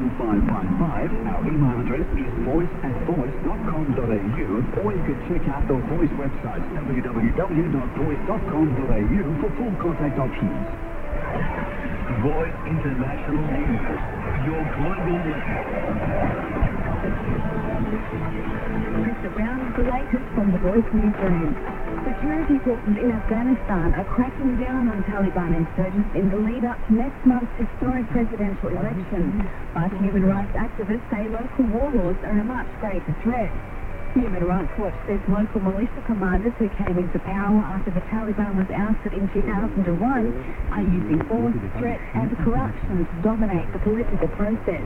Our email address is voice@voice.com.au, or you can check out the Voice website, www.voice.com.au, for full contact options. Voice International News, your global Mr. Brown is the latest from the Voice newsroom. Security forces in Afghanistan are cracking down on Taliban insurgents in the lead-up to next month's historic presidential election. But human rights activists say local warlords are a much greater threat. Human Rights Watch says local militia commanders who came into power after the Taliban was ousted in 2001 are using force, threat and corruption to dominate the political process.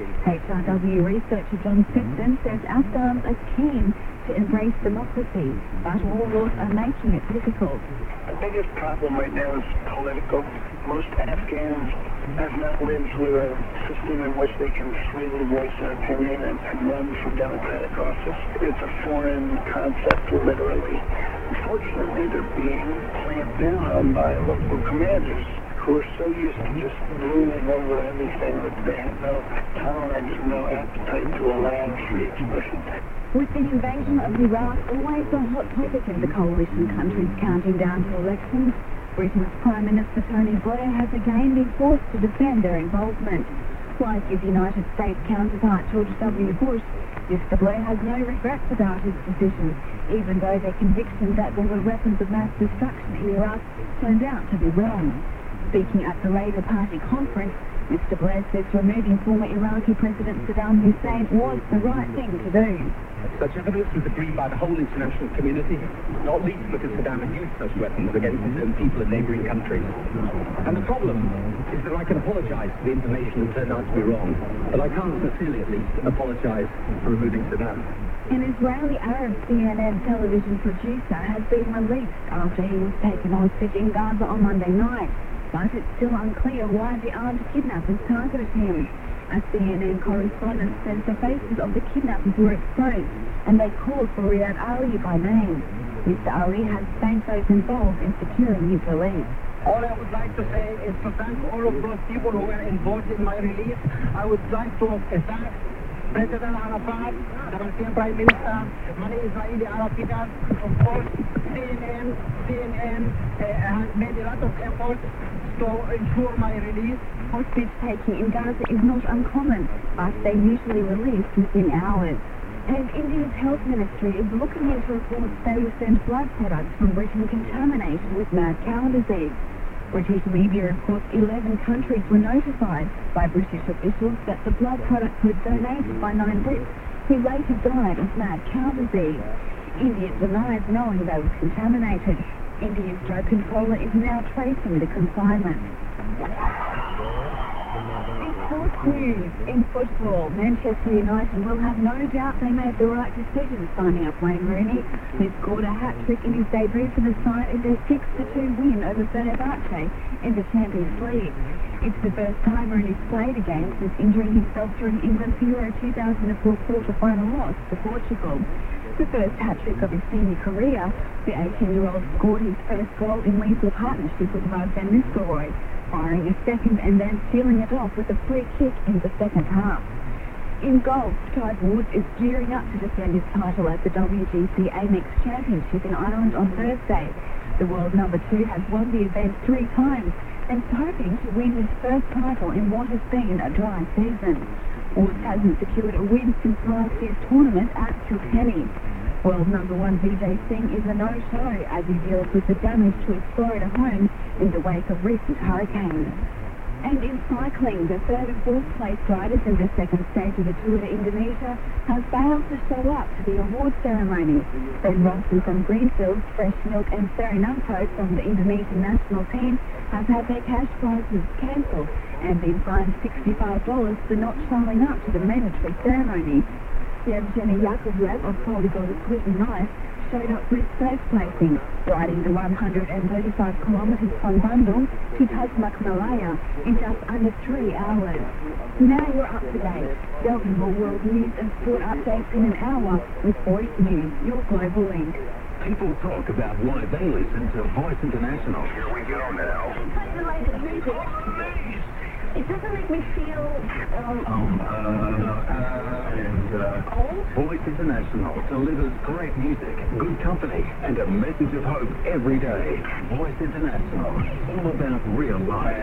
HRW researcher John Sifton says Afghans are keen to embrace democracy, but warlords are making it difficult. The biggest problem right now is political. Most Afghans have not lived through a system in which they can freely voice their opinion and run for democratic office. It's a foreign concept, literally. Unfortunately, they're being clamped down on by local commanders who are so used to just ruling over everything that they have no tolerance, no appetite to allow free expression. With the invasion of Iraq always a hot topic in the coalition countries counting down to elections, Britain's Prime Minister Tony Blair has again been forced to defend their involvement. Like his United States counterpart George W. Bush, Mr. Blair has no regrets about his decision, even though their conviction that there were weapons of mass destruction in Iraq turned out to be wrong. Speaking at the Labour Party conference, Mr. Blair says removing former Iraqi President Saddam Hussein was the right thing to do. Such evidence was agreed by the whole international community, not least because Saddam had used such weapons against his own people in neighbouring countries. And the problem is that I can apologise for the information that turned out to be wrong, but I can't sincerely, at least, apologise for removing Saddam. An Israeli Arab CNN television producer has been released after he was taken hostage in Gaza on Monday night, but it's still unclear why the armed kidnappers targeted him. A CNN correspondent says the faces of the kidnappers were exposed, and they called for Riyad Ali by name. Mr. Ali has thanked those involved in securing his release. All I would like to say is to thank all of those people who were involved in my release. I would like to thank President Arafat, the Palestinian Prime Minister, many Israeli Arab leaders, of course, CNN has made a lot of efforts to ensure my release. Hostage taking in Gaza is not uncommon, but they're usually released within hours. And India's health ministry is looking into reports they will send blood products from Britain contaminated with mad cow disease. British media reports 11 countries were notified by British officials that the blood products were donated by 9 Brits who later died of mad cow disease. India denies knowing they were contaminated. India's drug controller is now tracing the consignment. Sports news. In football, Manchester United will have no doubt they made the right decision signing up Wayne Rooney, who scored a hat-trick in his debut for the side in their 6-2 win over Fenerbahce in the Champions League. It's the first time Rooney's played a game since injuring himself during England's Euro 2004 quarter-final loss to Portugal. The first hat-trick of his senior career, the 18-year-old scored his first goal in lethal partnership with Mark Van Nistelrooy, firing a second and then sealing it off with a free kick in the second half. In golf, Tiger Woods is gearing up to defend his title at the WGC Amex Championship in Ireland on Thursday. The world number 2 has won the event 3 times and is hoping to win his first title in what has been a dry season. Woods hasn't secured a win since last year's tournament at Kilkenny. World number 1 Vijay Singh is a no-show as he deals with the damage to his Florida home in the wake of recent hurricanes. And in cycling, the third and fourth place riders in the second stage of the Tour de Indonesia have failed to show up to the award ceremony. Ben Rossi from Greenfields, Fresh Milk and Serenanto from the Indonesian national team have had their cash prizes cancelled and been fined $65 for not showing up to the mandatory ceremony. Yevgeny Yakovlev of Polygon Equipment Knife showed up for his first placing, riding the 135 kilometres from Bandung to Tasmak Malaya in just under 3 hours. Now you're up to date. Delving more world news and sport updates in an hour with Voice News, your global link. People talk about why they listen to Voice International. Here we go now. Play the latest music. It doesn't make me feel, Old? Voice International delivers great music, good company, and a message of hope every day. Voice International, all about real life.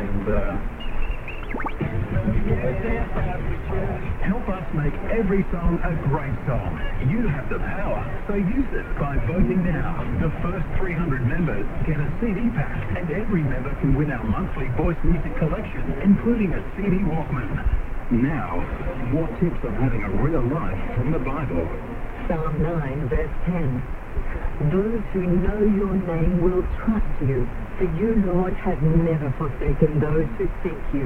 Help us make every song a great song. You have the power, so use it by voting now. The first 300 members get a CD pack, and every member can win our monthly voice music collection, including a CD Walkman. Now, what tips on having a real life from the Bible? Psalm 9, verse 10. Those who know your name will trust you, for you, Lord, have never forsaken those who seek you.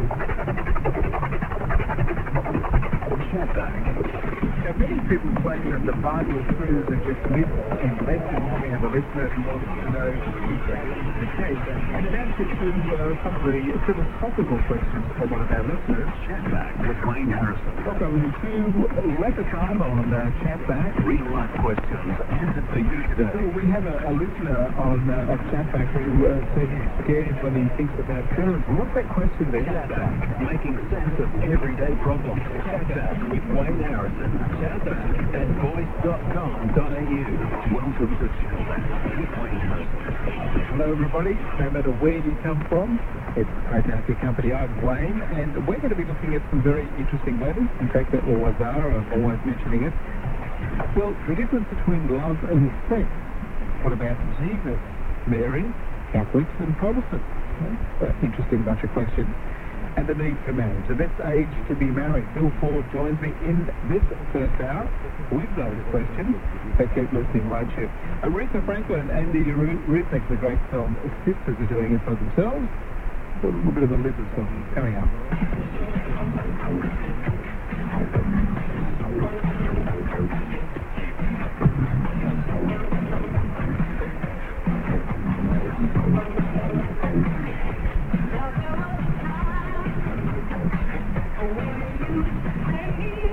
Chatback. Now, many people claim that the Bible truths are just myths and legends. We have a listener who wants to know if that is the case. And in answer to some of the philosophical questions from one of our listeners, Chatback with Wayne Harrison. welcome to Letter Time on Chatback. Real life questions answered for you So today. we have a listener on Chatback who said he's scared when he thinks about parents. What's that question there? Chatback, making sense of everyday problems. Chatback with Wayne Harrison. Chatback at voice.com.au. Welcome to Chatback with Wayne Harrison. Hello everybody, no matter where you come from, it's great to have your company. I'm Wayne, and we're going to be looking at some very interesting matters. In fact, they always are, I'm always mentioning it. Well, the difference between love and sex. What about Jesus, Mary, Catholics and Protestants? Well, interesting bunch of questions. And the need for marriage, the best age to be married. Bill Ford joins me in this first hour with those questions. So keep listening, won't you? Aretha Franklin and the Eurythmics, the great film Sisters, are doing it for themselves. A little bit of a Lizard song coming up. Where you say